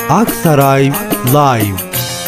Aksaray Live.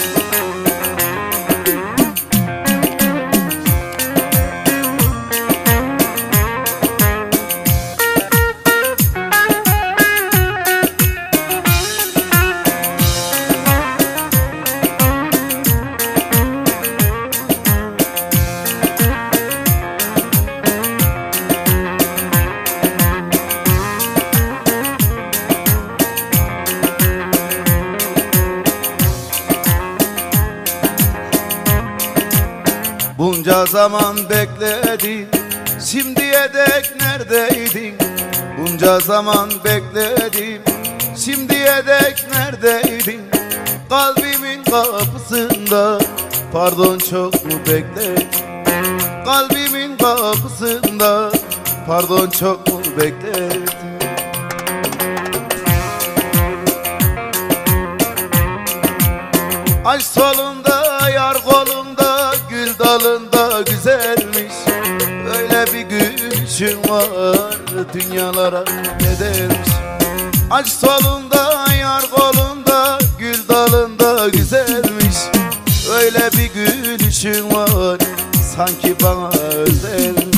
Bunca zaman bekledim, şimdiye dek neredeydin? Bunca zaman bekledim, şimdiye dek neredeydin? Kalbimin kapısında, pardon çok mu bekledin? Kalbimin kapısında, pardon çok mu bekledin? Aşk solunda, yar kolunda, gül dalında güzelmiş. Öyle bir gülüşün var, dünyalara bedelmiş. Aşk solunda, yar kolunda, gül dalında güzelmiş. Öyle bir gülüşün var, sanki bana özelmiş.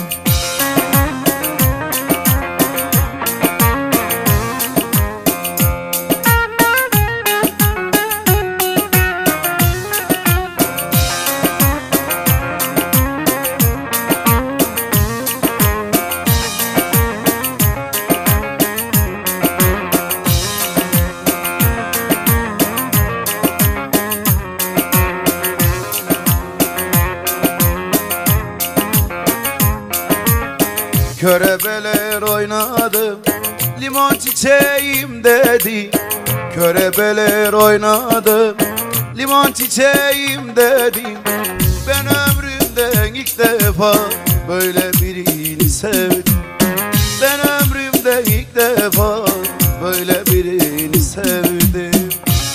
Körebeler oynadım, limon çiçeğim dedi. Körebeler oynadım, limon çiçeğim dedim. Ben ömrümde ilk defa böyle birini sevdim. Ben ömrümde ilk defa böyle birini sevdim.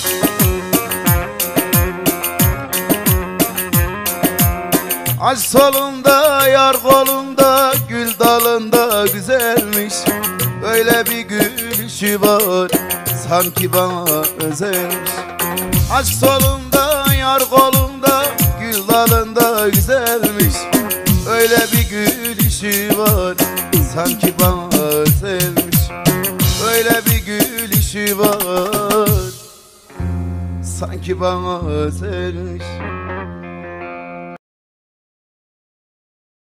Aşk solunda, yar kolunda, gül dalında güzelmiş. Böyle bir gülüşü var, sanki bana özelmiş. Aşk solunda, yar kolunda, gül dalında güzelmiş. Öyle bir gülüşü var, sanki bana özelmiş. Öyle bir gülüşü var, sanki bana özelmiş.